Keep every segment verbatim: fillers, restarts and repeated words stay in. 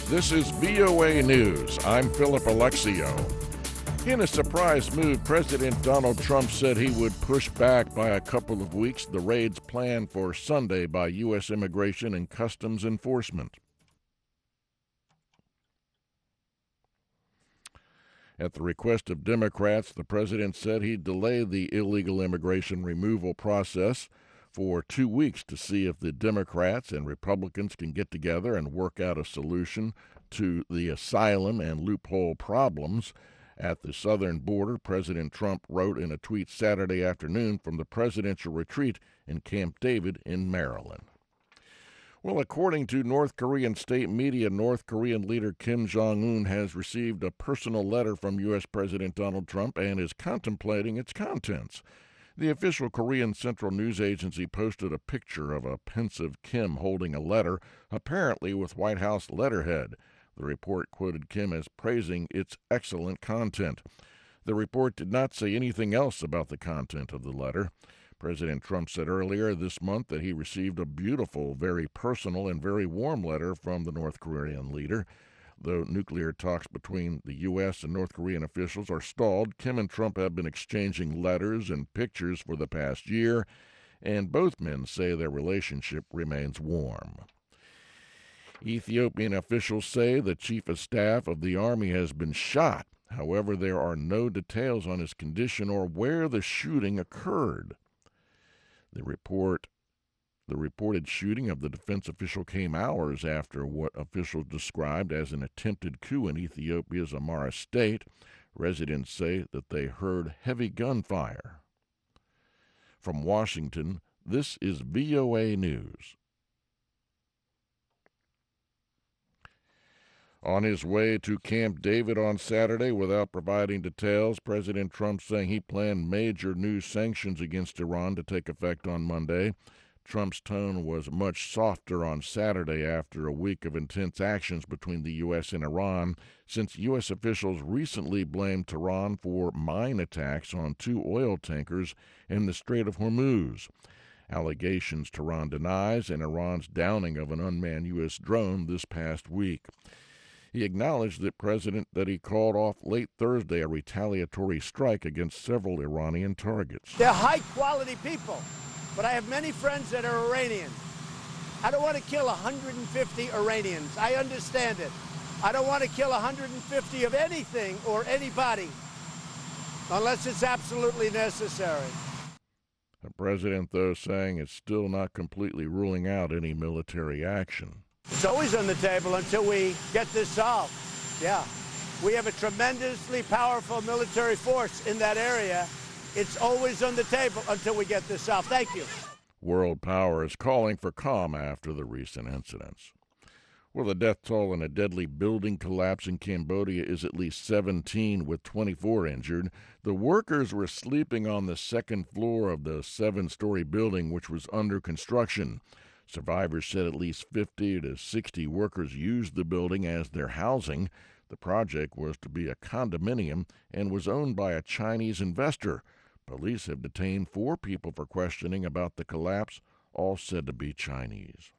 This is V O A News. I'm Philip Alexio. In a surprise move, President Donald Trump said he would push back by a couple of weeks the raids planned for Sunday by U S Immigration and Customs Enforcement. At the request of Democrats, the president said he'd delay the illegal immigration removal process for two weeks to see if the Democrats and Republicans can get together and work out a solution to the asylum and loophole problems at the southern border. President Trump wrote in a tweet Saturday afternoon from the presidential retreat in Camp David in Maryland. Well, according to North Korean state media, North Korean leader Kim Jong-un has received a personal letter from U S President Donald Trump and is contemplating its contents. The official Korean Central News Agency posted a picture of a pensive Kim holding a letter, apparently with White House letterhead. The report quoted Kim as praising its excellent content. The report did not say anything else about the content of the letter. President Trump said earlier this month that he received a beautiful, very personal, and very warm letter from the North Korean leader. Though nuclear talks between the U S and North Korean officials are stalled, Kim and Trump have been exchanging letters and pictures for the past year, and both men say their relationship remains warm. Ethiopian officials say the chief of staff of the army has been shot. However, there are no details on his condition or where the shooting occurred. The report The reported shooting of the defense official came hours after what officials described as an attempted coup in Ethiopia's Amhara state. Residents say that they heard heavy gunfire. From Washington, this is V O A News. On his way to Camp David on Saturday, without providing details, President Trump saying he planned major new sanctions against Iran to take effect on Monday. Trump's tone was much softer on Saturday after a week of intense actions between the U S and Iran, since U S officials recently blamed Tehran for mine attacks on two oil tankers in the Strait of Hormuz. Allegations Tehran denies, and Iran's downing of an unmanned U S drone this past week. He acknowledged that President that he called off late Thursday a retaliatory strike against several Iranian targets. They're high-quality people. But I have many friends that are Iranian. I don't want to kill one hundred fifty Iranians. I understand it. I don't want to kill one hundred fifty of anything or anybody unless it's absolutely necessary. The president, though, saying it's still not completely ruling out any military action. It's always on the table until we get this solved. Yeah. We have a tremendously powerful military force in that area. It's always on the table until we get this solved. Thank you. World power is calling for calm after the recent incidents. Well, the death toll in a deadly building collapse in Cambodia is at least seventeen, with twenty-four injured. The workers were sleeping on the second floor of the seven-story building, which was under construction. Survivors said at least fifty to sixty workers used the building as their housing. The project was to be a condominium and was owned by a Chinese investor. Police have detained four people for questioning about the collapse, all said to be Chinese.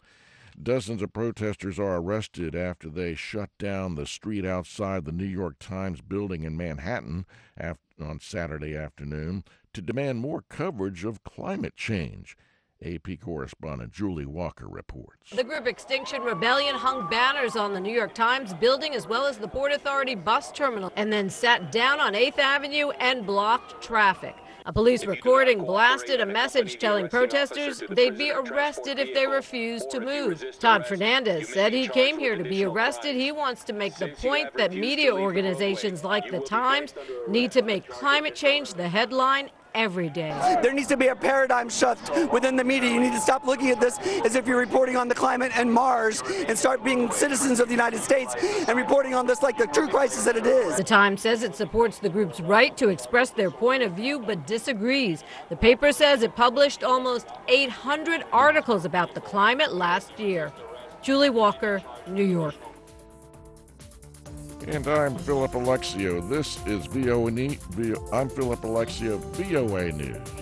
Dozens of protesters are arrested after they shut down the street outside the New York Times building in Manhattan on Saturday afternoon to demand more coverage of climate change. A P correspondent Julie Walker reports. The group Extinction Rebellion hung banners on the New York Times building as well as the Port Authority bus terminal and then sat down on eighth Avenue and blocked traffic. A police recording blasted a message telling protesters they'd be arrested if they refused to move. Todd Fernandez said he came here to be arrested. He wants to make the point that media organizations like the Times need to make climate change the headline every day. There needs to be a paradigm shift within the media. You need to stop looking at this as if you're reporting on the climate and Mars and start being citizens of the United States and reporting on this like the true crisis that it is. The Times says it supports the group's right to express their point of view but disagrees. The paper says it published almost eight hundred articles about the climate last year. Julie Walker, New York. And I'm Philip Alexio. This is V O A. I'm Philip Alexio, V O A News.